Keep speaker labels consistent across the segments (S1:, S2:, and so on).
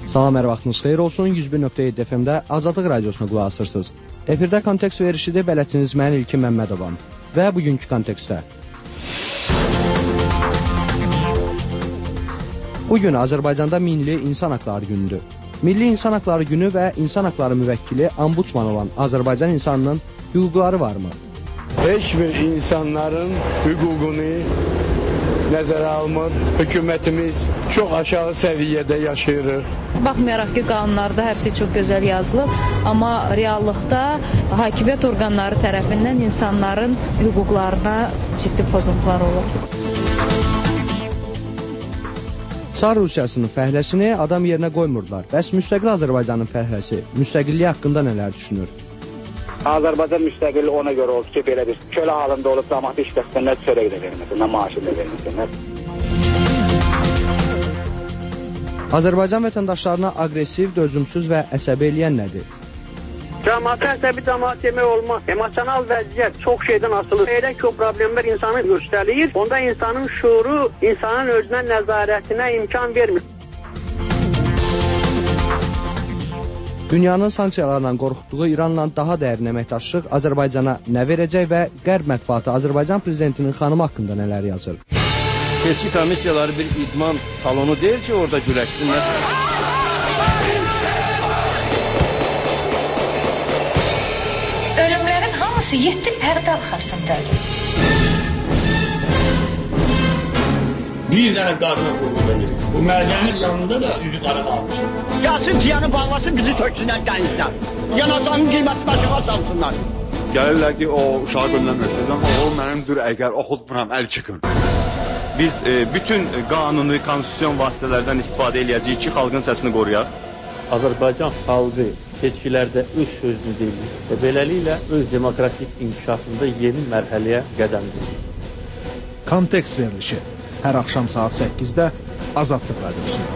S1: Salam, hər vaxtınız xeyir olsun. 101.7 FM-də Azadlıq Radiosuna qulaq asırsınız. Efirdə kontekst verişidir, bələdçiniz mən İlkin Məmmədovam. Və bugünkü kontekstdə. Bugün Azərbaycanda Milli İnsan Haqları Günüdür. Milli İnsan Haqları Günü və İnsan Haqları Müvəkkili Ombudsman olan Azərbaycan insanının hüquqları varmı?
S2: Heç bir insanların hüququnu nəzərə almır. Hökumətimiz çox aşağı səviyyədə yaşayırıq.
S3: Baxmayaraq ki, qanunlarda hər şey çox gözəl yazılıb, amma reallıqda hakimiyyət orqanları tərəfindən insanların hüquqlarına ciddi pozuntular olur.
S1: Çar Rusiyasının fəhləsini adam yerinə qoymurdular. Bəs müstəqil Azərbaycanın fəhləsi müstəqilliyi haqqında nələr düşünür?
S4: Azərbaycan müstəqilliyi ona görə oldu ki, belə bir kölə halında olub, cəmaətə işləsinlər, çörək də verməsinlər, maaşı da verməsinlər.
S1: Azərbaycan vətəndaşlarına aqressiv, dözümsüz və əsəbi eləyən nədir?
S5: Cəmaətə əsəbi cəmaət demək olmaz. Emosional vəziyyət çox şeydən asılı. Elə ki, o problemlər insanı göstərir, onda insanın şuuru, insanın özünə nəzarətinə imkan vermir.
S1: Dünyanın sanksiyalarla qorxutduğu İranla daha dərin əməkdaşlıq Azərbaycana nə verəcək və Qərb mətbuatı Azərbaycan prezidentinin xanımı haqqında nələr yazır?
S6: Seçki komissiyaları bir idman salonu deyil ki, orada güləşsinlər.
S7: Ölümlərin hamısı 7 pərdə arxasındadır.
S8: Bir dənə qarına qulluq edir. Bu mədənin yanında da üzü qara qalmışdır.
S5: Gəlsin ciyanı bağlasın, bizi töksünlər dənizdən. Yanacağın qiyməti başına salsınlar.
S9: Gəlirlər ki, o uşağı göndərməsin, amma o mənimdir, əgər oxutmuram, əl çıxın. Biz bütün qanuni, konstitusyon vasitələrdən istifadə edəcəyik ki, xalqın səsini qoruyaq.
S10: Azərbaycan xalqı seçkilərdə öz sözünü deyir və beləliklə öz demokratik inkişafında yeni mərhələyə qədəm qoyur.
S11: Kontekst verilişi hər axşam saat 8-də Azadlıq Radiosunda.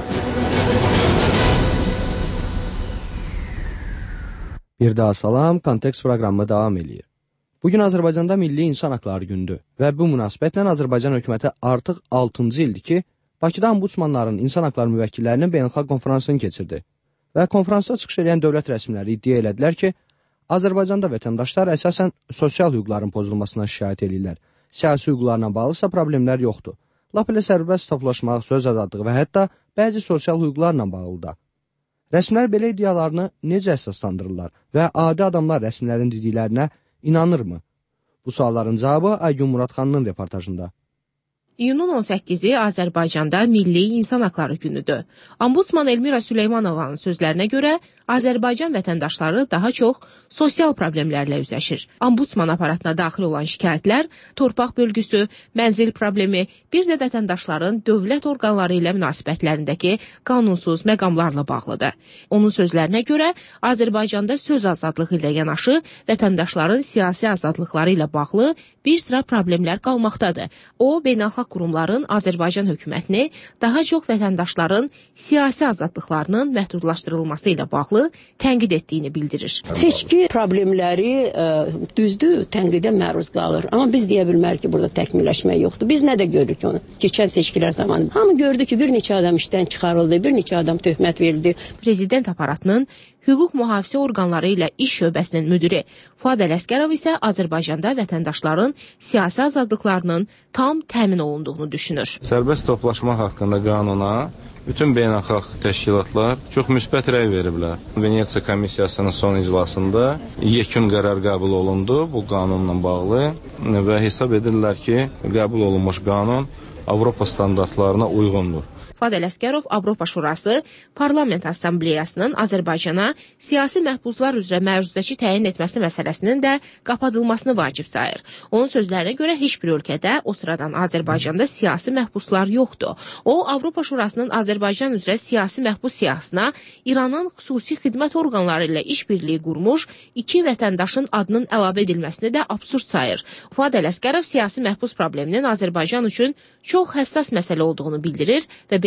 S1: Bir daha salam, kontekst proqramı davam edir. Bugün Azərbaycanda Milli İnsan Haqları Günüdür və bu münasibətlə Azərbaycan hökuməti artıq 6-cı ildir ki, Bakıda ombudsmanların, insan haqları müvəkkillərinin beynəlxalq konferansını keçirdi və konferansda çıxış edən dövlət rəsmiləri iddia elədilər ki, Azərbaycanda vətəndaşlar əsasən sosial hüquqların pozulmasına şikayət edirlər. Siyasi hüquqlarla bağlısa problemlər yoxdur. Lap elə sərbəst toplaşmaq, söz azadlığı və hətta bəzi sosial hüquqlarla bağlı da. Rəsmilər belə iddialarını necə əsaslandırırlar və adi adamlar rəsmilərin dediklərinə inanırmı? Bu sualların cavabı Aygün Muradxanının reportajında.
S12: İyunun 18-i Azərbaycanda Milli İnsan Haqları Günüdür. Ombudsman Elmira Süleymanovanın sözlərinə görə Azərbaycan vətəndaşları daha çox sosial problemlərlə üzləşir. Ombudsman aparatına daxil olan şikayətlər torpaq bölgüsü, mənzil problemi, bir də vətəndaşların dövlət orqanları ilə münasibətlərindəki qanunsuz məqamlarla bağlıdır. Onun sözlərinə görə Azərbaycanda söz azadlığı ilə yanaşı vətəndaşların siyasi azadlıqları ilə bağlı bir sıra problemlər qalmaqdadır. O, beynəlxalq qurumların Azərbaycan hökumətini daha çox vətəndaşların siyasi azadlıqlarının məhdudlaşdırılması ilə bağlı tənqid etdiyini bildirir.
S13: Seçki problemləri düzdür, tənqidə məruz qalır. Amma biz deyə bilmərik ki, burada təkmilləşmə yoxdur. Biz nə də görürük onu? Keçən seçkilər zamanı. Hamı gördü ki, bir neçə adam işdən çıxarıldı, bir neçə adam töhmət verildi.
S12: Prezident aparatının hüquq mühafizə orqanları ilə iş şöbəsinin müdiri Fuad Ələsgərov isə Azərbaycanda vətəndaşların siyasi azadlıqlarının tam təmin olunduğunu düşünür.
S14: Sərbəst toplaşmaq haqqında qanuna bütün beynəlxalq təşkilatlar çox müsbət rəy veriblər. Venesiya komissiyasının son iclasında yekun qərar qəbul olundu bu qanunla bağlı və hesab edirlər ki, qəbul olunmuş qanun Avropa standartlarına uyğundur.
S12: Fuad Ələsgərov Avropa Şurası Parlament Assambleyasının Azərbaycana siyasi məhbuslar üzrə məruzəçi təyin etməsi məsələsinin də qapadılmasını vacib sayır. Onun sözlərinə görə heç bir ölkədə o sıradan Azərbaycanda siyasi məhbuslar yoxdur. O, Avropa Şurasının Azərbaycan üzrə siyasi məhbus siyahısına İranın xüsusi xidmət orqanları ilə işbirliyi qurmuş 2 vətəndaşın adının əlavə edilməsini də absurd sayır. Fuad Ələsgərov siyasi məhbus probleminin Azərbaycan üçün çox həssas məsələ olduğunu bildirir və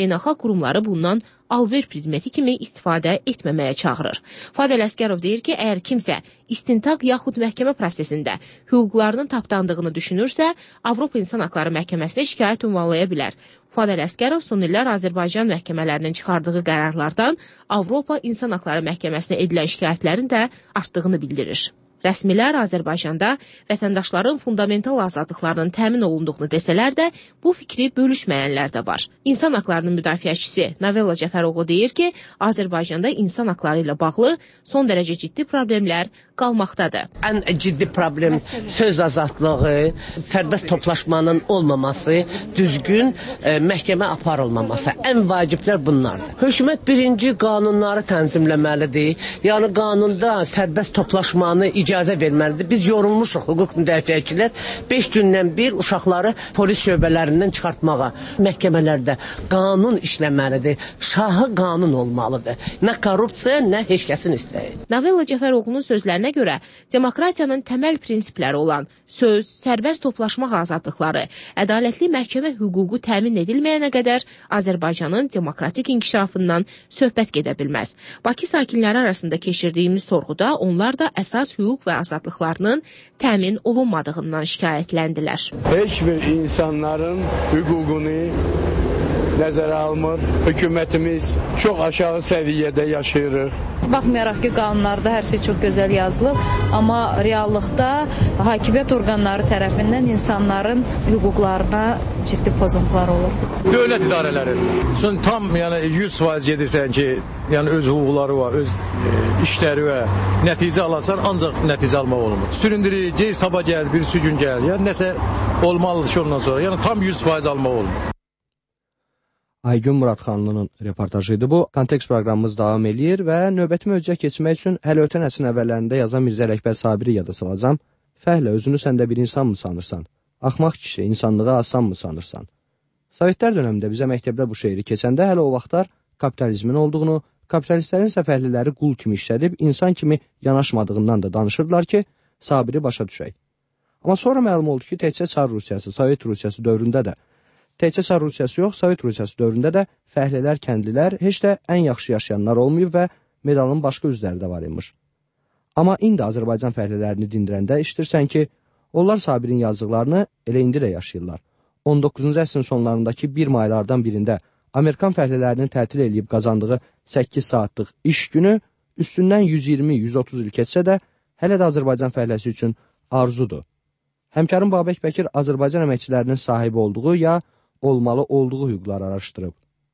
S12: beynəlxalq qurumları bundan alver prizmeti kimi istifadə etməməyə çağırır. Fadil Əsgərov deyir ki, əgər kimsə istintaq yaxud məhkəmə prosesində hüquqlarının tapdandığını düşünürsə, Avropa İnsan Haqları Məhkəməsinə şikayət ünvanlaya bilər. Fadil Əsgərov son illər Azərbaycan məhkəmələrinin çıxardığı qərarlardan Avropa İnsan Haqları Məhkəməsinə edilən şikayətlərin də artdığını bildirir. Rəsmilər Azərbaycanda vətəndaşların fundamental azadlıqlarının təmin olunduğunu desələr də, bu fikri bölüşməyənlər də var. İnsan haqlarının müdafiəçisi Novella Cəfəroğlu deyir ki, Azərbaycanda insan haqları ilə bağlı son dərəcə ciddi problemlər qalmaqdadır.
S15: Ən ciddi problem söz azadlığı, sərbəst toplaşmanın olmaması, düzgün məhkəmə aparılmaması. Ən vaciblər bunlardır. Hökumət birinci qanunları tənzimləməlidir. Yəni qanunda sərbəst toplaşmanı icazə verməlidir. Biz yorulmuşuq hüquq müdafiəçilər 5 gündən bir uşaqları polis şöbələrindən çıxartmağa. Məhkəmələrdə qanun işləməlidir. Şahı qanun olmalıdır. Nə korrupsiya, nə heç kəsin istəyi.
S12: Novella Cəfəroğlu'nun sözlərinə görə demokratiyanın təməl prinsipləri olan söz, sərbəst toplaşmaq azadlıqları, ədalətli məhkəmə hüququ təmin edilməyənə qədər Azərbaycanın demokratik inkişafından söhbət gedə bilməz. Bakı sakinləri arasında keçirdiyimiz sorğuda onlar da əsas hüquq və azadlıqlarının təmin olunmadığından şikayətləndilər.
S2: Heç bir insanların hüququnu nəzərə almır. Hökumətimiz çox aşağı səviyyədə yaşayırıq.
S3: Baxmayaraq ki, qanunlarda hər şey çox gözəl yazılıb, amma reallıqda hakimiyyət orqanları tərəfindən insanların hüquqlarına ciddi pozuntular olur.
S16: Dövlət idarələri tam 100% gedirsən ki, öz hüquqları var, öz işləri və nəticə alasan, ancaq nəticə almaq olmur. Süründürü, gey sabah gəl, bir gün gəl, nəsə olmalıdır ki ondan sonra, tam 100% almaq olmur.
S1: Aygün Muradxanlının reportajıydı bu. Kontekst proqramımız davam eləyir və növbəti mövzuya keçmək üçün hələ ötən əsrin əvvəllərində yazan Mirzə Ələkbər Sabiri yada salacam. Fəhlə, özünü səndə bir insan mı sanırsan? Axmaq kişi, insanlığa asan mı sanırsan? Sovetlər dönəmində bizə məktəbdə bu şeiri keçəndə hələ o vaxtlar kapitalizmin olduğunu, kapitalistlərin isə fəhlələri qul kimi işlədib, insan kimi yanaşmadığından da danışırdılar ki, Sabiri başa düşək. Amma sonra məlum oldu ki, təkcə Çar Rusiyası, Sovet Rusiyası dövründə də təkcə Çar Rusiyası yox, Sovet Rusiyası dövründə də fəhlələr, kəndlilər heç də ən yaxşı yaşayanlar olmayıb və medalın başqa üzləri də var imiş. Amma indi Azərbaycan fəhlələrini dindirəndə işitirsən ki, onlar Sabirin yazdıqlarını elə indi də yaşayırlar. 19-cu əsrin sonlarındakı 1 maylardan birində Amerikan fəhlələrinin tətil edib qazandığı 8 saatlıq iş günü üstündən 120-130 il keçsə də hələ də Azərbaycan fəhləsi üçün arzudur. Həmkarım Babək Bəkir Azərbaycan əməkçilərinin sahibi olduğu ya olmalı olduğu hüquqları araşdırıb.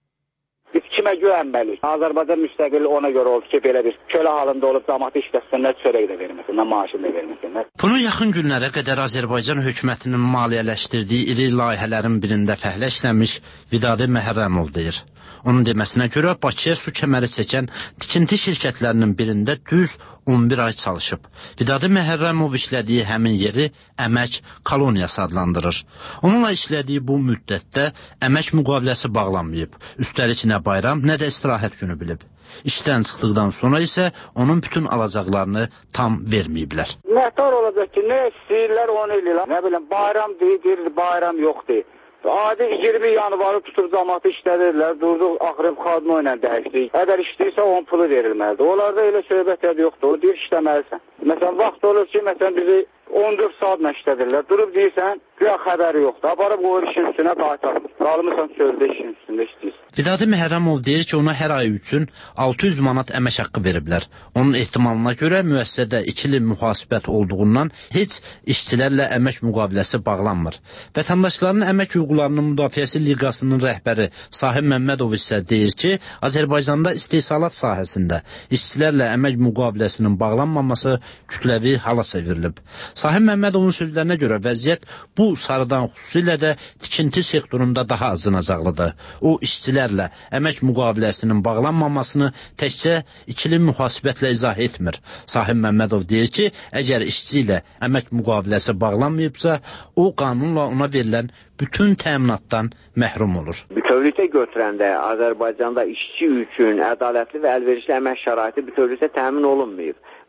S4: Biz kimə güvənməliyik? Azərbaycan müstəqilliyi ona görə oldu ki, belə bir kölə halında olub cəmaatı işləsinlər, çörək də verməsinlər, maaşını da verməsinlər.
S17: Bunu yaxın günlərə qədər Azərbaycan hökumətinin maliyyələşdirdiyi iri layihələrin birində fəhlə işləmiş Vidadi Məhərrəmov deyir. Onun deməsinə görə Bakıya su kəməri çəkən tikinti şirkətlərinin birində düz 11 ay çalışıb. Vidadi Məhərrəmov işlədiyi həmin yeri əmək koloniyası adlandırır. Onunla işlədiyi bu müddətdə əmək müqaviləsi bağlanmayıb. Üstəlik nə bayram, nə də istirahət günü bilib. İşdən çıxdıqdan sonra isə onun bütün alacaqlarını tam verməyiblər.
S4: Nətər olacaq ki, nə istəyirlər onu eləyirlər. Nə biləm, bayram deyir, bayram yox deyir. Adi 20 yanvarı tutub cəmaatı işlədirlər, durduq, axırıb xadına ilə dəyişdik. Əgər işləyirsə, onun pulu verilməlidir. Onlarda elə söhbət yoxdur, o deyir işləməlisən. Məsələn, vaxt olur ki, bizi 14 saatla işlədirlər. Durub deyirsən, güya xəbəri yoxdur. Aparıb qoyur işin üstünə qaytarır. Qalmısan çöldə işin üstündə işləyirsən.
S17: Vidadi Məhərrəmov deyir ki, ona hər ay üçün 600 manat əmək haqqı veriblər. Onun ehtimalına görə müəssisədə ikili mühasibət olduğundan heç işçilərlə əmək müqaviləsi bağlanmır. Vətəndaşların əmək hüquqlarının müdafiəsi liqasının rəhbəri Sahib Məmmədov isə deyir ki, Azərbaycanda istehsalat sahəsində işçilərlə əmək müqaviləsinin bağlanmaması kütləvi hala çevrilib. Sahib Məmmədovun sözlərinə görə vəziyyət bu sarıdan xüsusilə də tikinti sektorunda daha acınacaqlıdır. O, işçilərlə əmək müqaviləsinin bağlanmamasını təkcə ikili mühasibətlə izah etmir. Sahib Məmmədov deyir ki, əgər işçi ilə əmək müqaviləsi bağlanmayıbsa, o qanunla ona verilən bütün təminatdan məhrum olur.
S18: Bütövlükdə götürəndə Azərbaycanda işçi üçün ədalətli və əlverişli əmək şəraiti bütövlükdə təmin olunmayıb.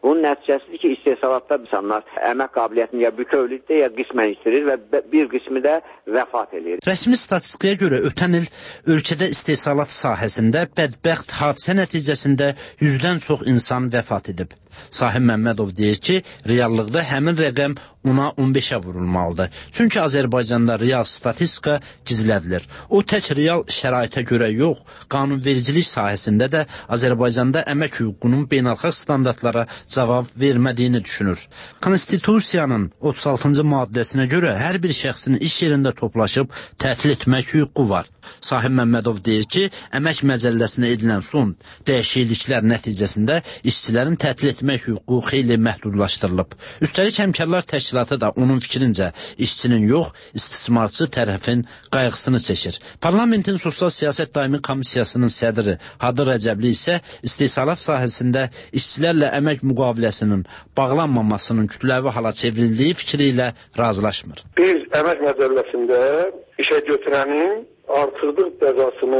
S18: Bunun nəticəsidir ki, istehsalatda insanlar əmək qabiliyyətini ya bütövlükdə ya qismən itirir və bir qismi də vəfat edir.
S17: Rəsmi statistikaya görə ötən il ölkədə istehsalat sahəsində bədbəxt hadisə nəticəsində 100-dən çox insan vəfat edib. Sahib Məmmədov deyir ki, reallıqda həmin rəqəm ona 15-ə vurulmalıdır. Çünki Azərbaycanda real statistika gizlədilir. O tək real şəraitə görə yox, qanunvericilik sahəsində də Azərbaycanda əmək hüququnun beynəlxalq standartlara cavab vermədiyini düşünür. Konstitusiyanın 36-cı maddəsinə görə hər bir şəxsin iş yerində toplaşıb tətil etmək hüququ var. Sahib Məmmədov deyir ki, əmək məcəlləsinə edilən son dəyişikliklər nəticəsində işçilərin tətil etmək hüququ xeyli məhdudlaşdırılıb. Üstəlik həmkarlar təşkilatı da onun fikrincə işçinin yox, istismarçı tərəfin qayğısını çəkir. Parlamentin Sosial Siyasət Daimi Komissiyasının sədri Hadı Rəcəbli isə istehsalat sahəsində işçilərlə əmək müqaviləsinin bağlanmamasının kütləvi hala çevrildiyi fikri ilə razılaşmır.
S19: Biz əmək məcəlləsində işə götürənin artırdıq cəzasını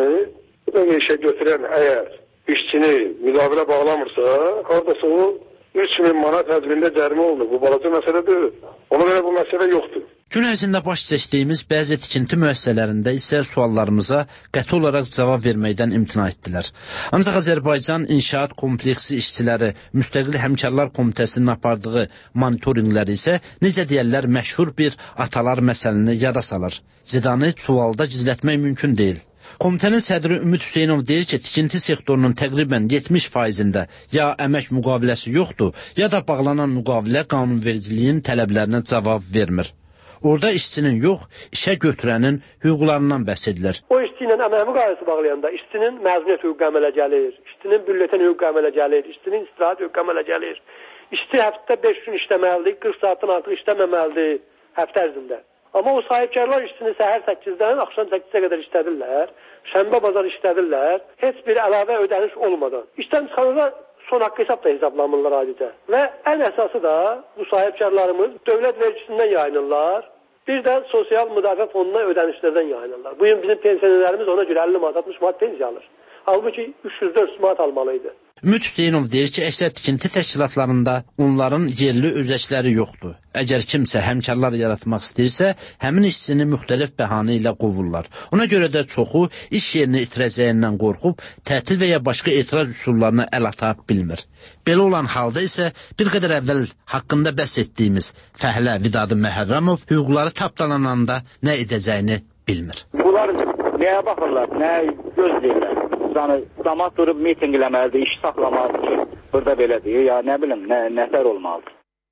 S19: işə götürən əgər işçini müqavilə bağlamırsa, haradasa o 3000 manat həcmində cərimə olunur. Bu balaca məsələ deyil. Ona görə bu məsələ yoxdur.
S17: Gün ərzində baş çəkdiyimiz bəzi tikinti müəssisələrində isə suallarımıza qəti olaraq cavab verməkdən imtina etdilər. Ancaq Azərbaycan İnşaat Kompleksi işçiləri Müstəqil Həmkarlar Komitəsinin apardığı monitorinqləri isə necə deyərlər məşhur bir atalar məsələni yada salır. Zidanı çuvalda gizlətmək mümkün deyil. Komitənin sədri Ümid Hüseynov deyir ki, tikinti sektorunun təqribən 70%-də ya əmək müqaviləsi yoxdur, ya da bağlanan müqavilə qanunvericiliyin tələblərinə cavab vermir. Orada işçinin yox, işə götürənin hüquqlarından bəhs edilir.
S20: O işçi ilə əmək müqaviləsi bağlayanda işçinin məzuniyyət hüququ əmələ gəlir, işçinin bülletin hüququ əmələ gəlir, işçinin istirahət hüququ əmələ gəlir. İşçi həftədə 5 gün işləməlidir, 40 saatdan artıq işləməməlidir həftə ərzində. Amma o sahibkarlar işçini səhər 8-dən axşam 8-ə qədər işlədirlər, şənbə bazar işlədirlər, heç bir əlavə ödəniş olmadan. İşdən çıxanında son haqqı hesab da hesablanırlar adicə. Və ən əsası da bu sahibkarlarımız dövlət vergisindən yayınırlar, bir də sosial müdafiə fonduna ödənişlərdən yayınırlar. Bu gün bizim pensionerlərimiz ona görə 50 manat, 60 manat pensiya alır. Halbuki 300-400 manat almalıydı.
S17: Ümid Hüseynov deyir ki, əksər tikinti təşkilatlarında onların yerli özəkləri yoxdur. Əgər kimsə həmkarlar yaratmaq istəyirsə, həmin işçini müxtəlif bəhanə ilə qovurlar. Ona görə də çoxu iş yerini itirəcəyindən qorxub, tətil və ya başqa etiraz üsullarına əl ata bilmir. Belə olan halda isə bir qədər əvvəl haqqında bəhs etdiyimiz fəhlə Vidadı Məhərrəmov hüquqları tapdalananda nə edəcəyini bilmir.
S4: Bunlar nəyə baxırlar, nəyə gözləyirlər? Yəni, damat durub miting eləməlidir, iş saxlamalıdır ki, burada belədir, ya nə bilim, nətər olmalıdır.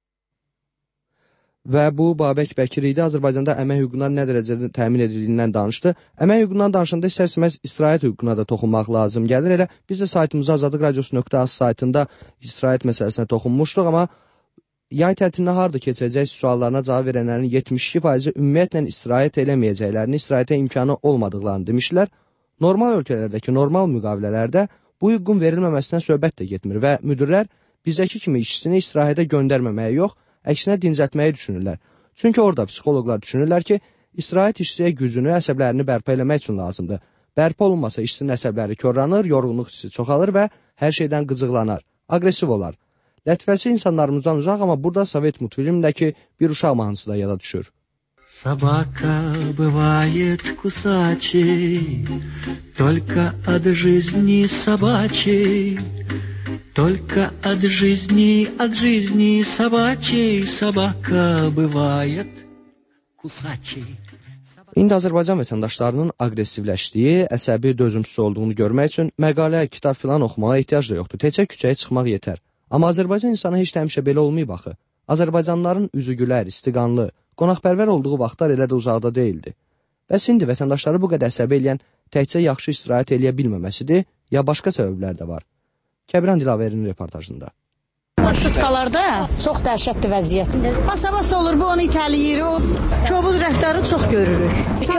S1: Və bu Babək Bəkir idi. Azərbaycanda əmək hüququndan nə dərəcədə təmin edildiyindən danışdı. Əmək hüququndan danışanda istər-istəməz istirahət hüququna da toxunmaq lazım gəlir. Elə biz də saytımızda azadlıqradiosu.az saytında istirahət məsələsinə toxunmuşduq, amma yay tətilinə harda keçirəcək suallarına cavab verənlərin 72%-i ümumiyyətlə istirahət eləməyəcəklərini, istirahətə imkanı olmadıqlarını demişlər. Normal ölkələrdəki normal müqavilələrdə bu hüququn verilməməsinə söhbət də getmir və müdirlər bizdəki kimi işçisini istirahətə göndərməməyə yox, əksinə dincəltməyi düşünürlər. Çünki orada psixoloqlar düşünürlər ki, istirahət işçiyə gücünü, əsəblərini bərpa eləmək üçün lazımdır. Bərpa olunmasa işçinin əsəbləri korlanır, yorğunluq hissi çoxalır və hər şeydən qıcıqlanar, aqressiv olar. Lətifəsi insanlarımızdan uzaq, amma burada Sovet multfilmindəki bir uşaq mahnısı da yada düşür.
S21: Собака бывает кусачей, только от жизни собачей, только от жизни собачей собака bывает кусачей.
S1: İndi Azərbaycan vətəndaşlarının aqressivləşdiyi, əsəbi, dözümsüz olduğunu görmək üçün məqalə, kitab filan oxumağa ehtiyac da yoxdur. Təkcə küçəyə çıxmaq yetər. Amma Azərbaycan insanı heç də həmişə belə olmayıb axı. Azərbaycanlıların üzü gülər, istiqanlı, qonaqpərvər olduğu vaxtlar elə də uzaqda deyildi. Bəs indi vətəndaşları bu qədər əsəbi eləyən təkcə yaxşı istirahət eləyə bilməməsidir, ya başqa səbəblər də var. Kəbran Dilaverinin reportajında.
S22: Marşrutkalarda çox dəhşətli vəziyyət. Bas-bas olur, bu onu itələyir, o kobud rəftarı çox görürük.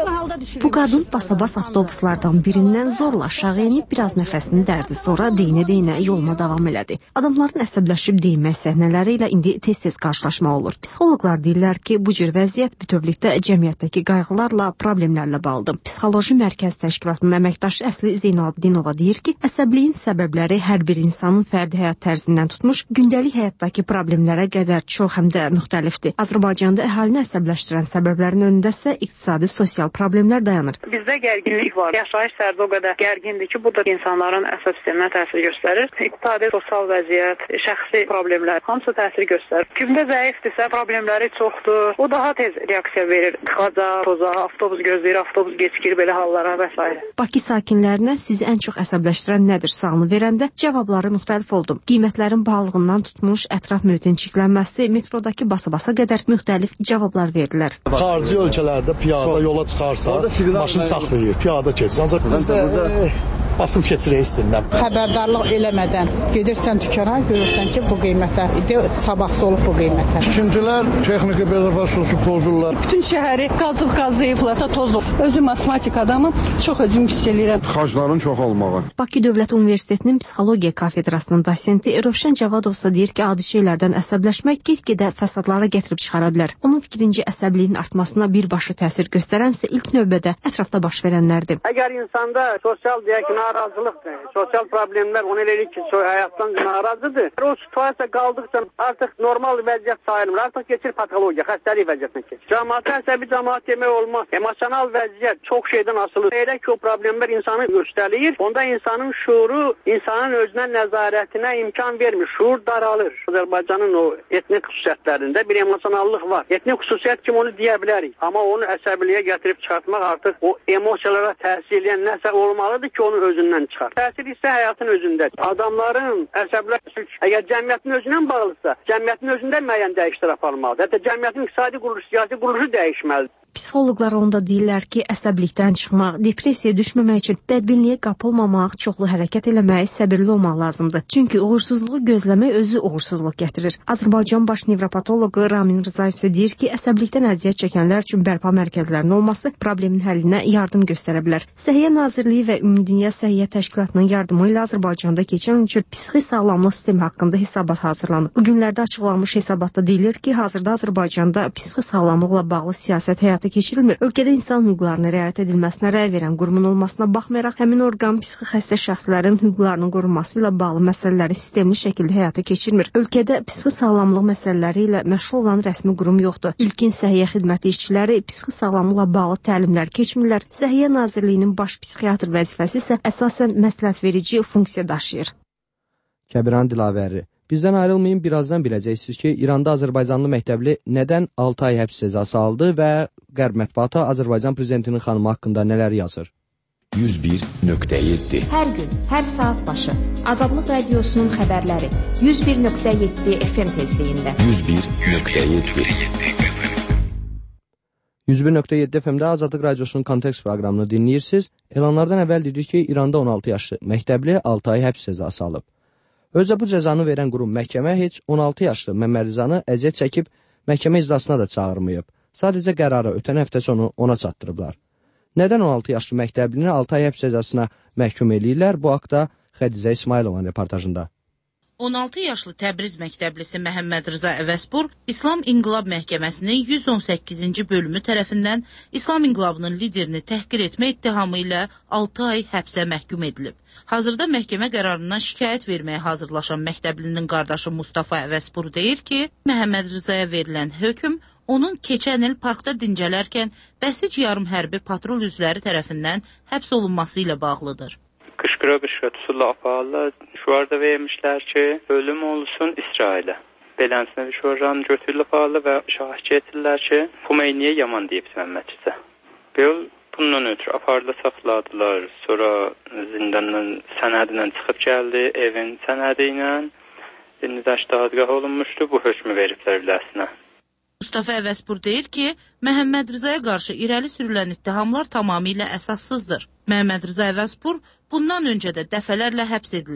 S6: Bu qadın basabas avtobuslardan birindən zorla aşağı enib biraz nəfəsini dərdi, sonra deyinə-deyinə yoluna davam elədi. Adamların əsəbləşib deyinmək səhnələri ilə indi tez-tez qarşılaşma olur. Psixoloqlar deyirlər ki, bu cür vəziyyət bütövlükdə cəmiyyətdəki qayğılarla, problemlərlə bağlıdır. Psixoloji Mərkəz Təşkilatının əməkdaşı Əsli Zeynalabdinova deyir ki, əsəbliyin səbəbləri hər bir insanın fərdi həyat tərzindən tutmuş, gündəlik həyatdakı problemlərə qədər çox həm də müxtəlifdir. Azərbaycanda əhalini əsəbləşdirən səbəblərin önündə isə iqtisadi, sosial problemlər dayanır.
S5: Bizdə gərginlik var. Yaşayış tərzi o qədər gərgindir ki, bu da insanların əsəb sisteminə təsir göstərir. İqtisadi, sosial vəziyyət, şəxsi problemlər hamısı təsir göstərir. Kimdə zəifdirsə, problemləri çoxdur. O daha tez reaksiya verir. Tıxaca, toza, avtobus gözləyir, avtobus gecikir, belə hallara və s.
S6: Bakı sakinlərinə sizi ən çox əsəbləşdirən nədir sualını verəndə cavabları müxtəlif oldu. Qiymətlərin bahalığından tutmuş, ətraf mühitin çirklənməsi, metrodakı basa-basa qədər müxtəlif cavablar verdilər.
S7: Xarici ölkələrdə piyada yola çıxarsa, maşın saxlayır, piyada keçir. Ancaq bizdə basıb keçirək istindən.
S22: Xəbərdarlıq eləmədən gedirsən dükana, görürsən ki, bu qiymətə idi, sabahsı olub bu qiymətə.
S7: Tikintilər, texniki bezopasiyası pozurlar.
S22: Bütün şəhəri qazıb-qazıyıblar da tozub. Özüm asmatik adamım, çox özüm hiss edirəm.
S7: Xarcların çox olmağı.
S6: Bakı Dövlət Universitetinin Psixologiya kafedrasının dosenti Rövşən Cavadovsa deyir ki, adi şeylərdən əsəbləşmək get-gedə fəsadlara gətirib çıxara bilər. Onun fikrincə əsəbliyin artmasına birbaşa təsir göstərənsə ilk növbədə ətrafda baş verənlərdir.
S5: Əgər insanda sosial deyək narazılıqdır, sosial problemlər onu eləyir ki, həyatdan narazıdır. O situasiya qaldıqca artıq normal vəziyyət sayılmır, artıq keçir patologiya, xəstəlik vəziyyətinə keçir. Cəmaət əsəbi cəmaət demək olmaz. Emosional vəziyyət çox şeydən asılıdır. Elə ki, o problemlər insanı göstərir, onda insanın şuuru, insanın özünə nəzarətinə imkan vermir, şuur daralır. Azərbaycanın o etnik xüsusiyyətlərində bir emosionallıq var. Etnik xüsusiyyət kimi onu deyə bilərik, amma onu əsəbiliyə gətirib çıxartmaq artıq o emosiyalara təsir edən nəsə olmalıdır ki, onu özündən çıxar. Təsir isə həyatın özündədir. Adamların əsəbləşik, əgər cəmiyyətin özündən bağlısa, cəmiyyətin özündə müəyyən dəyişikliklər aparılmalıdır. Hətta cəmiyyətin iqtisadi quruluşu, siyasi quruluşu dəyişməlidir.
S6: Psixoloqlar onda deyirlər ki, əsəblikdən çıxmaq, depressiyaya düşməmək üçün bədbinliyə qapılmamaq, çoxlu hərəkət eləmək, səbirli olmaq lazımdır. Çünki uğursuzluğu gözləmək özü uğursuzluq gətirir. Azərbaycan baş nevropatoloqu Ramin Rzayev isə deyir ki, əsəblikdən əziyyət çəkənlər üçün bərpa mərkəzlərinin olması problemin həllinə yardım göstərə bilər. Səhiyyə Nazirliyi və Ümumdünya Səhiyyə Təşkilatının yardımı ilə Azərbaycanda keçən il psixi sağlamlıq sistemi haqqında hesabat hazırlanıb. Bu günlərdə açıqlanmış hesabatda deyilir ki, hazırda Azərbaycanda psixi sağlamlıqla bağlı siyasət həyata keçirilmir. Ölkədə insan hüquqlarına riayət edilməsinə rəy verən qurumun olmasına baxmayaraq, həmin orqan psixi xəstə şəxslərin hüquqlarının qorunması ilə bağlı məsələləri sistemli şəkildə həyata keçirmir. Ölkədə psixi sağlamlıq məsələləri ilə məşğul olan rəsmi qurum yoxdur. İlkin səhiyyə xidməti işçiləri psixi sağlamlıqla bağlı təlimlər keçmirlər. Səhiyyə Nazirliyinin baş psixiatr vəzifəsi isə əsasən məsləhətverici funksiya daşıyır.
S1: Kəbiran Dilavəri. Bizdən ayrılmayın, birazdan biləcəksiniz ki, İranda Azərbaycanlı məktəbli nədən 6 ay həbs cəzası aldı və Qərb mətbuatı Azərbaycan prezidentinin xanımı haqqında nələr yazır?
S23: 101.7
S24: Hər gün, hər saat başı Azadlıq Radiosunun xəbərləri 101.7 FM tezliyində
S1: 101.7 FM-də Azadlıq Radiosunun Kontekst proqramını dinləyirsiniz. Elanlardan əvvəl dedik ki, İranda 16 yaşlı məktəbli 6 ay həbs cəzası alıb. Özə bu cəzanı verən qurum məhkəmə heç 16 yaşlı Məmməd Rzanı əziyyət çəkib məhkəmə iclasına da çağırmayıb. Sadəcə qərarı ötən həftə sonu ona çatdırıblar. Nədən 16 yaşlı məktəblini 6 ay həbs cəzasına məhkum eləyirlər? Bu haqda Xədicə İsmailovanın reportajında.
S25: 16 yaşlı Təbriz məktəblisi Məhəmməd Rza Əvəzpur İslam İnqilab Məhkəməsinin 118-ci bölümü tərəfindən İslam İnqilabının liderini təhqir etmə ittihamı ilə 6 ay həbsə məhkum edilib. Hazırda məhkəmə qərarından şikayət verməyə hazırlaşan məktəblinin qardaşı Mustafa Əvəzpur deyir ki, Məhəmməd Rzaya verilən hökm onun keçən il parkda dincələrkən Bəsic yarım hərbi patrul üzvləri tərəfindən həbs olunması ilə bağlıdır.
S26: Qışqıra-qışqıra tuturlar aparırlar. Şuarda vermişlər ki, ölüm olsun İsrailə. Beləsinə bir şuarlarını götürülüb aparırlar və şahid edirlər ki, Xumeyniyə yaman deyib Məmmədcizə. Bundan ötürü aparla saxladılar. Sonra zindandan sənədlə çıxıb gəldi, evin sənədi ilə. İndi dəşdadgah olunmuşdu, bu hökmü veriblər biləsinə.
S25: Mustafa Əvəzpur deyir ki, Məhəmməd Rzaya qarşı irəli sürülən ittihamlar tamamilə əsassızdır. Məhəmməd Rza Əvəzpur bundan öncə də dəfələrlə həbs edilib.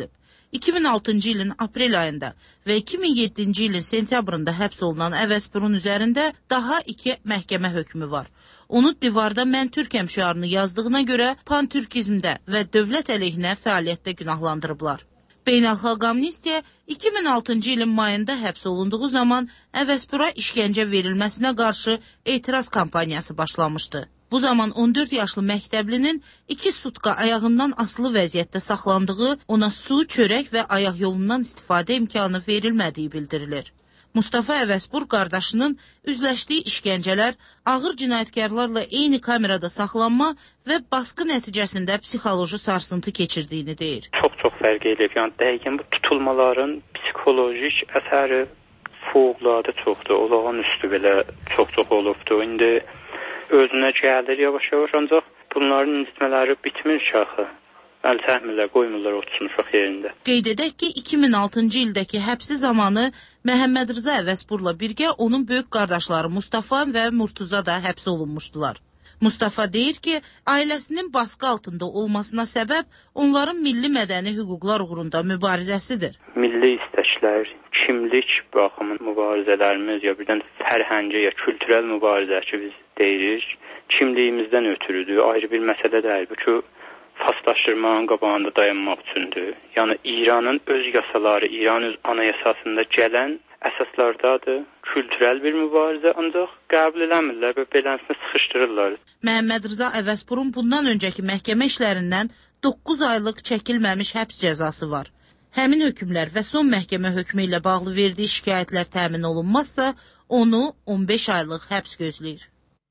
S25: 2006-cı ilin aprel ayında və 2007-ci ilin sentyabrında həbs olunan Əvəzpurun üzərində daha 2 məhkəmə hökmü var. Onu divarda mən Türkəm şüarını yazdığına görə pantürkizmdə və dövlət əleyhinə fəaliyyətdə günahlandırıblar. Beynəlxalq Amnistiya 2006-cı ilin mayında həbs olunduğu zaman Əvəzpura işgəncə verilməsinə qarşı etiraz kampaniyası başlamışdı. Bu zaman 14 yaşlı məktəblinin 2 sutka ayağından asılı vəziyyətdə saxlandığı, ona su, çörək və ayaq yolundan istifadə imkanı verilmədiyi bildirilir. Mustafa Əvəzpur qardaşının üzləşdiyi işgəncələr, ağır cinayətkarlarla eyni kamerada saxlanma və baskı nəticəsində psixoloji sarsıntı keçirdiyini deyir.
S26: Çox fərq eləyib. Yəni dəqiqən bu tutulmaların psixolojik əsəri fövqəladə çoxdur. Olağan üstü belə çox olubdu. İndi özünə gəlir yavaş-yavaş, ancaq bunların incitmələri bitmir ki axı. Əl çəkmirlər, qoymurlar otursun uşaq yerində.
S25: Qeyd edək ki, 2006-cı ildəki həbsi zamanı Məhəmməd Rza Əvəzpurla birgə onun böyük qardaşları Mustafa və Murtuza da həbs olunmuşdular. Mustafa deyir ki, ailəsinin baskı altında olmasına səbəb onların milli mədəni hüquqlar uğrunda mübarizəsidir.
S26: Milli istəklər, kimlik baxımın mübarizələrimiz, ya birdən fərhəngi, ya kültürel mübarizə ki biz deyirik, kimliyimizdən ötürüdür. Ayrı bir məsələ deyil. Bu ki, faslaşdırmanın qabağında dayanmaq üçündür. Yəni İranın öz yasaları, İranın öz anayasasında gələn əsaslardadır. Kültürel bir mübarizə, ancaq qəbul eləmirlər və beləsini sıxışdırırlar.
S25: Məhəmməd Rza Əvəzpurun bundan öncəki məhkəmə işlərindən 9 aylıq çəkilməmiş həbs cəzası var. Həmin hökmlər və son məhkəmə hökmü ilə bağlı verdiyi şikayətlər təmin olunmazsa, onu 15 aylıq həbs gözləyir.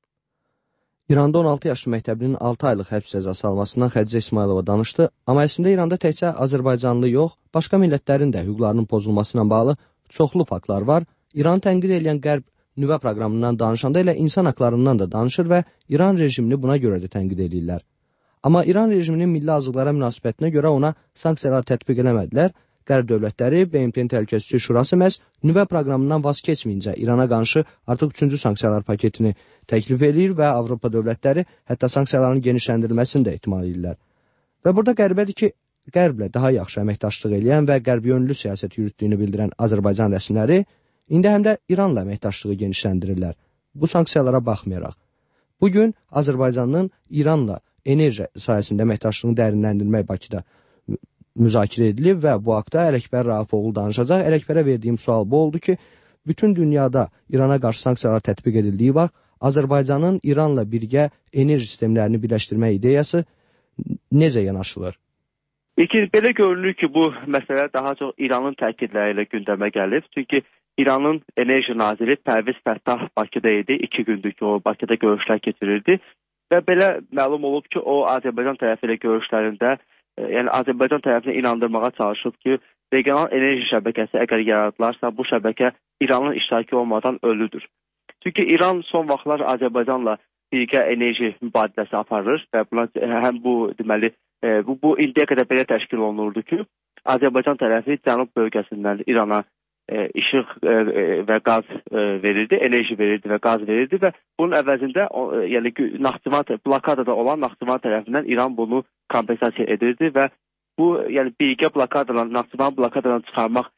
S1: İranda 16 yaşlı məktəblinin 6 aylıq həbs cəzası almasından Xədicə İsmailova danışdı, amma əslində İranda təkcə Azərbaycanlı yox, başqa millətlərin də hüquqlarının pozulması ilə bağlı çoxlu faktlar var. İranı tənqid edən Qərb nüvə proqramından danışanda elə insan haqlarından da danışır və İran rejimini buna görə də tənqid edirlər. Amma İran rejiminin milli azlıqlara münasibətinə görə ona sanksiyalar tətbiq eləmədilər. Qərb dövlətləri BMT-nin Təhlükəsizlik Şurası məhz nüvə proqramından vaz keçməyincə İrana qarşı artıq 3-cü sanksiyalar paketini təklif edir və Avropa dövlətləri hətta sanksiyaların genişləndirilməsini də ehtimal edirlər. Və burada qəribədir ki, Qərblə daha yaxşı əməkdaşlıq edən və qərb yönlü siyasət yürütdüyünü bildirən Azərbaycan rəsmiləri indi həm də İranla əməkdaşlığı genişləndirirlər. Bu sanksiyalara baxmayaraq. Bugün Azərbaycanın İranla enerji sayəsində əməkdaşlığını dərinləndirmək Bakıda müzakirə edilib və bu haqda Ələkbər Raufoğlu danışacaq. Ələkbərə verdiyim sual bu oldu ki, bütün dünyada İrana qarşı sanksiyalar tətbiq edildiyi vaxt Azərbaycanın İranla birgə enerji sistemlərini birləşdirmə ideyası necə yanaşılır?
S8: Belə görünür ki, bu məsələ daha çox İranın təkidləri ilə gündəmə gəlib. Çünki İranın enerji naziri Pərviz Fəttah Bakıda idi. 2 gündür ki, o Bakıda görüşlər keçirirdi. Və belə məlum olub ki, o Azərbaycan tərəfi ilə görüşlərində, yəni Azərbaycan tərəfini inandırmağa çalışıb ki, regional enerji şəbəkəsi əgər yaradılarsa, bu şəbəkə İranın iştirakı olmadan ölüdür. Çünki İran son vaxtlar Azərbaycanla birgə enerji mübadiləsi aparır və buna həm bu deməli bu indiyə qədər belə təşkil olunurdu ki, Azərbaycan tərəfi cənub bölgəsindən İrana işıq və qaz verirdi, enerji verirdi və qaz verirdi və bunun əvəzində yəni Naxçıvan blokadada olan Naxçıvan tərəfindən İran bunu kompensasiya edirdi və bu yəni birgə blokadadan Naxçıvan blokadadan çıxarmaq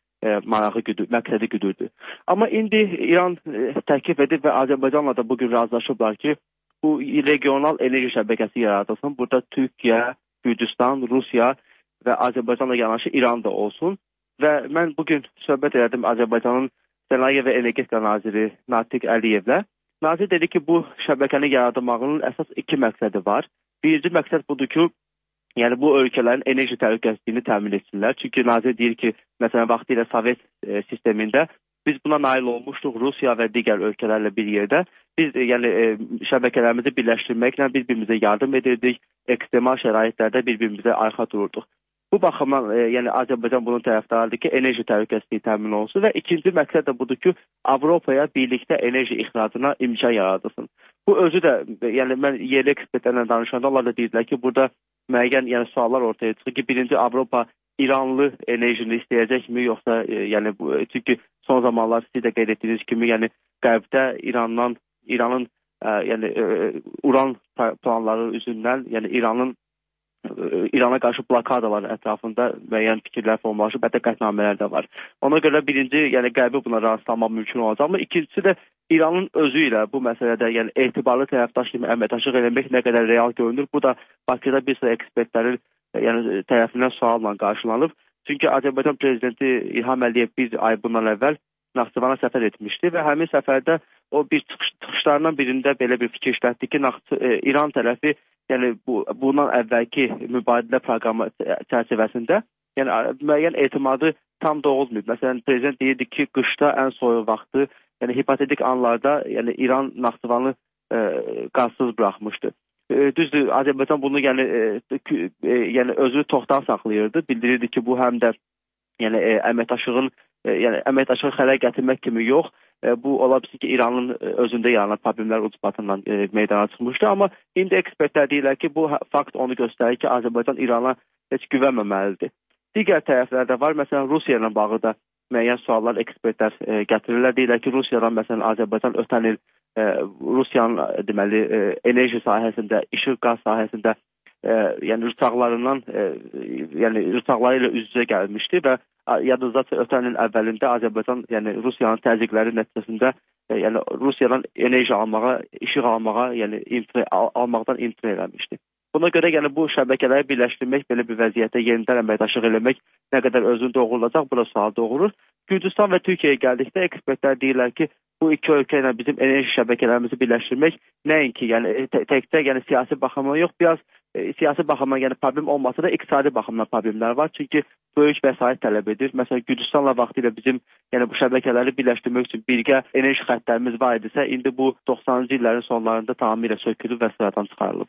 S8: məqsədi güdürdü. Amma indi İran təklif edib və Azərbaycanla da bugün razılaşıblar ki, bu regional enerji şəbəkəsi yaradılsın. Burada Türkiyə, Gürcüstan, Rusiya və Azərbaycanla yanaşı İran da olsun. Və mən bugün söhbət edirdim Azərbaycanın Sənaye və Energetika naziri Natiq Əliyevlə. Nazir dedi ki, bu şəbəkəni yaradılmağının əsas 2 məqsədi var. Birinci məqsəd budur ki, yəni bu ölkələrin enerji təhlükəsizliyini təmin etsinlər. Çünki nazir deyir ki, məsələn, vaxtilə Sovet sistemində biz buna nail olmuşduq Rusiya və digər ölkələrlə bir yerdə. Biz yəni şəbəkələrimizi birləşdirməklə bir-birimizə yardım edirdik, ekstremal şəraitlərdə bir-birimizə arxa dururduq. Bu baxımdan yəni Azərbaycan bunun tərəfdarıdır ki, enerji təhlükəsizliyi təmin olunsun və ikinci məqsəd də budur ki, Avropaya birlikdə enerji ixracına imkan yaradılsın. Bu özü də yəni mən yerli ekspertlərlə danışanda onlar da deyirlər ki, burada müəyyən yəni suallar ortaya çıxır ki, birinci Avropa İranlı enerjini istəyəcəkmi, yoxsa yəni çünki son zamanlar siz də qeyd etdiyiniz kimi, yəni qərbdə İranın yəni uran planları üzündən, yəni İranın İrana qarşı blokadalar ətrafında müəyyən fikirlər formalaşıb, hətta qətnamələr də var. Ona görə birinci, yəni qərbi buna razılanmaq mümkün olacaq, amma ikincisi də İranın özü ilə bu məsələdə, yəni etibarlı tərəfdaş kimi əməkdaşlıq eləmək nə qədər real görünür. Bu da Bakıda bir sıra ekspertlərin tərəfindən sualla qarşılanıb. Çünki Azərbaycan prezidenti İlham Əliyev bir ay bundan əvvəl Naxçıvana səfər etmişdi və həmin səfərdə o bir çıxışlarından birində belə bir fikir işlətdi ki, İran tərəfi yəni bundan əvvəlki mübadilə proqramı çərçivəsində yəni müəyyən etimadı tam doğulmayıb. Məsələn, prezident deyirdi ki, qışda ən soyuq vaxtı, yəni hipotetik anlarda yəni İran Naxçıvanı qazsız buraxmışdı. Düzdür, Azərbaycan bunu yəni özü toxtan saxlayırdı. Bildirirdi ki, bu həm də yəni əməkdaşlıq xələl gətirmək kimi yox. Bu ola bilsin ki, İranın özündə yaranan problemlər ucbatından meydana çıxmışdı. Amma indi ekspertlər deyirlər ki, bu fakt onu göstərir ki, Azərbaycan İrana heç güvənməməlidir. Digər tərəflərdə var. Məsələn, Rusiya ilə bağlı da müəyyən suallar ekspertlər gətirirlər. Deyirlər ki, Rusiyadan məsələn Azərbaycan ötən il Rusiyanın deməli enerji sahəsində, işıq qaz sahəsində yəni rıçaqları ilə üz-üzə gəlmişdi və yadınızda ötən ilin əvvəlində Azərbaycan yəni Rusiyanın təzyiqləri nəticəsində yəni Rusiyadan enerji almağa, işıq almağa, yəni almaqdan imtina eləmişdi. Buna görə yəni bu şəbəkələri birləşdirmək, belə bir vəziyyətdə yenidən əməkdaşlıq eləmək nə qədər özünü doğrulacaq, bu da sual doğurur. Gürcüstan və Türkiyəyə gəldikdə ekspertlər deyirlər ki, bu iki ölkə ilə bizim enerji şəbəkələrimizi birləşdirmək nəinki yəni təkcə yəni siyasi baxımdan yox, biraz siyasi baxımdan yəni problem olmasa da iqtisadi baxımdan problemlər var. Çünki böyük vəsait tələb edir. Məsələn, Gürcüstanla vaxtilə bizim yəni bu şəbəkələri birləşdirmək üçün birgə enerji xəttlərimiz var idisə, indi bu 90-cı illərin sonlarında tamamilə sökülüb və sıradan çıxarılıb.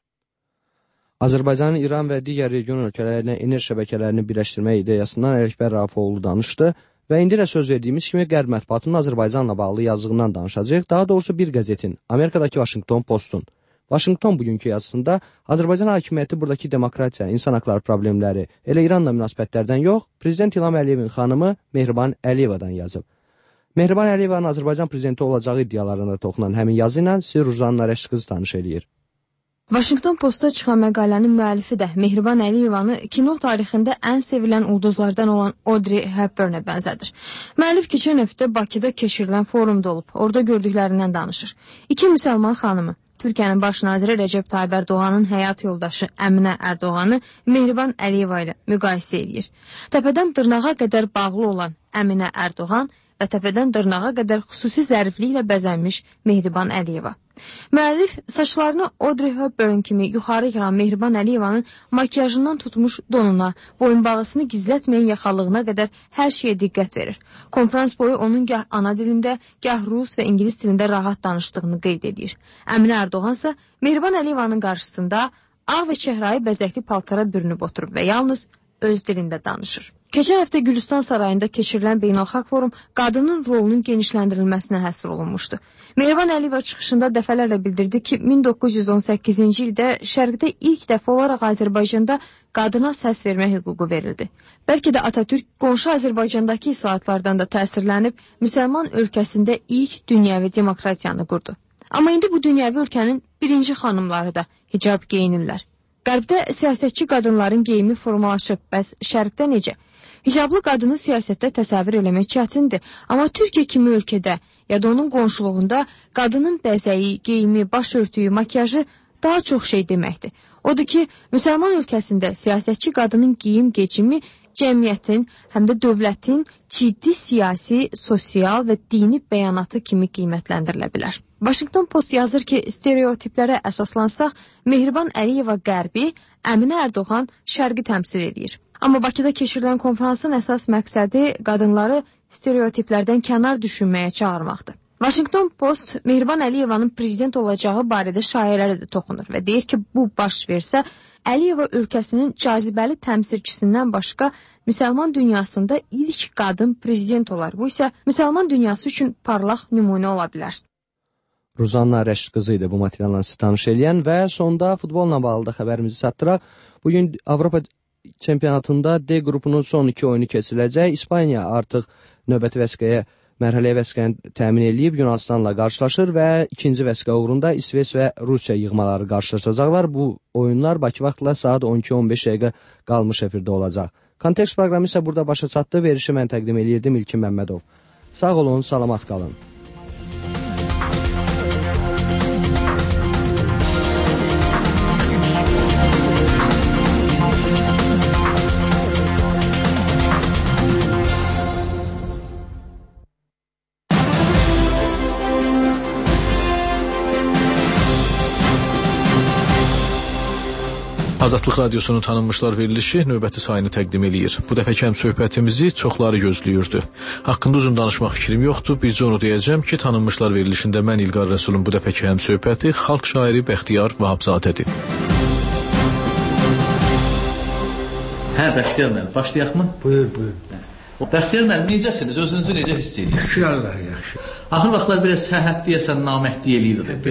S1: Azərbaycanın İran və digər region ölkələrlə enerji şəbəkələrini birləşdirmək ideyasından Ələkbər Rafifoğlu danışdı və indi də söz verdiyimiz kimi Qərb mətbuatının Azərbaycanla bağlı yazığından danışacağıq. Daha doğrusu bir qəzetin, Amerikadakı Washington Postun. Washington bugünkü yazısında Azərbaycan hakimiyyəti buradakı demokratiya, insan haqları problemləri, elə İranla münasibətlərdən yox, Prezident İlham Əliyevin xanımı Mehriban Əliyevadan yazıb. Mehriban Əliyevanın Azərbaycan prezidenti olacağı iddialarına toxunan həmin yazı ilə sizi Ruzanna Rəşqızı tanış eləyir.
S24: Washington Postda çıxan məqalənin müəllifi də Mehriban Əliyevanı kino tarixində ən sevilən ulduzlardan olan Audrey Hepburn'a bənzədir. Müəllif keçən həftə Bakıda keçirilən forumda olub, orada gördüklərindən danışır. İki müsəlman xanımı, Türkiyənin baş naziri Rəcəb Tayyib Ərdoğanın həyat yoldaşı Əminə Ərdoğanı Mehriban Əliyeva ilə müqayisə edir. Təpədən dırnağa qədər bağlı olan Əminə Ərdoğan və təpədən dırnağa qədər xüsusi zərifliklə bəzənmiş Mehriban Əliyeva. Müəllif saçlarını Audrey Hepburn kimi yuxarı yığan Mehriban Əliyevanın makyajından tutmuş donuna, boyunbağısını gizlətməyən yaxalığına qədər hər şeyə diqqət verir. Konferans boyu onun gah ana dilində, gah rus və ingilis dilində rahat danışdığını qeyd edir. Əminə Ərdoğan isə Mehriban Əliyevanın qarşısında ağ və çəhrayı bəzəkli paltara bürünüb oturub və yalnız öz dilində danışır. Keçən həftə Gülüstan sarayında keçirilən beynəlxalq forum qadının rolunun genişləndirilməsinə həsr olunmuşdu. Mehriban Əliyeva çıxışında dəfələrlə bildirdi ki, 1918-ci ildə Şərqdə ilk dəfə olaraq Azərbaycanda qadına səs vermə hüququ verildi. Bəlkə də Atatürk qonşu Azərbaycandakı islahatlardan da təsirlənib müsəlman ölkəsində ilk dünyəvi demokratiyanı qurdu. Amma indi bu dünyəvi ölkənin birinci xanımları da hicab geyinirlər. Qərbdə siyasətçi qadınların geyimi formalaşıb, bəs Şərqdə necə? Hicablı qadını siyasətdə təsəvvür eləmək çətindir, amma Türkiyə kimi ölkədə ya da onun qonşuluğunda qadının bəzəyi, geyimi, başörtüyü, makyajı daha çox şey deməkdir. Odur ki, müsəlman ölkəsində siyasətçi qadının geyim-geçimi cəmiyyətin, həm də dövlətin ciddi siyasi, sosial və dini bəyanatı kimi qiymətləndirilə bilər. Washington Post yazır ki, stereotiplərə əsaslansaq, Mehriban Əliyeva Qərbi, Əminə Ərdoğan Şərqi təmsil edir. Amma Bakıda keçirilən konferansın əsas məqsədi qadınları stereotiplərdən kənar düşünməyə çağırmaqdır. Washington Post Mehriban Əliyevanın prezident olacağı barədə şayələrə də toxunur və deyir ki, bu baş versə, Əliyeva ölkəsinin cazibəli təmsilçisindən başqa müsəlman dünyasında ilk qadın prezident olar. Bu isə müsəlman dünyası üçün parlaq nümunə ola bilər.
S1: Ruzanna Rəşqızı idi bu materiallarla sizi tanış eləyən və sonda futbolla bağlı da xəbərimizi çatdıraq. Bugün Avropa çempionatında D qrupunun son iki oyunu keçiriləcək. İspaniya artıq növbəti vəsiqəyə mərhələyə vəsiqəni təmin edib Yunanistanla qarşılaşır və ikinci vəsiqə uğrunda İsveç və Rusiya yığmaları qarşılaşacaqlar. Bu oyunlar Bakı vaxtla saat 12-15 dəqiqə qalmış efirdə olacaq. Kontekst proqramı isə burada başa çatdı. Verişi mən təqdim edirdim İlkin Məmmədov. Sağ olun, salamat qalın.
S9: Azadlıq Radiosunun tanınmışlar verilişi növbəti sayını təqdim eləyir. Bu dəfəki həmsöhbətimizi çoxları gözləyirdi. Haqqında uzun danışmaq fikrim yoxdur. Bircə onu deyəcəm ki, tanınmışlar verilişində mən İlqar Rəsulun bu dəfəki həmsöhbəti xalq şairi Bəxtiyar Vahabzadədir.
S10: Bəxtiyar müəllim, başlayaq mı?
S11: Buyur.
S10: Bəxtiyar müəllim, necəsiniz? Özünüzü necə hiss edirsiniz?
S11: Yaxşı, Allah yaxşı.
S10: Axır vaxtlar biraz səhhət deyəsən naməhdli eləyirdi.